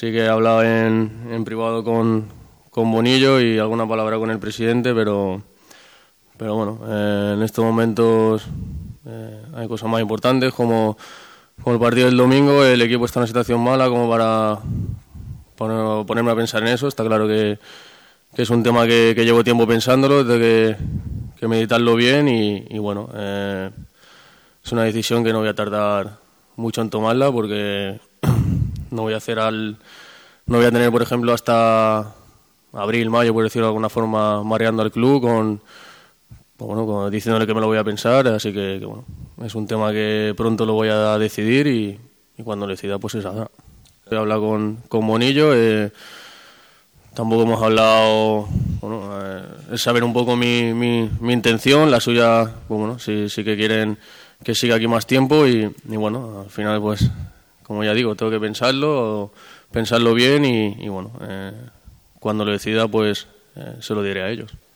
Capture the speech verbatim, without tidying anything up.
sí que he hablado en, en privado con, con Bonillo y alguna palabra con el presidente, pero, pero bueno, eh, en estos momentos eh, hay cosas más importantes como, como el partido del domingo. El equipo está en una situación mala como para poner, ponerme a pensar en eso. Está claro que, que es un tema que, que llevo tiempo pensándolo, de que, que meditarlo bien y, y bueno, eh, es una decisión que no voy a tardar mucho en tomarla porque no voy a hacer al no voy a tener, por ejemplo, hasta abril, mayo, por decirlo de alguna forma, mareando al club con, bueno, con diciéndole que me lo voy a pensar, así que, que bueno, es un tema que pronto lo voy a decidir y, y cuando lo decida pues se sabrá. He hablado con, con Bonillo, eh, tampoco hemos hablado, bueno, eh, es saber un poco mi, mi, mi intención, la suya, pues bueno, sí, sí que quieren que siga aquí más tiempo y, y bueno, al final pues, como ya digo, tengo que pensarlo, pensarlo bien y, y bueno, eh, cuando lo decida pues eh, se lo diré a ellos.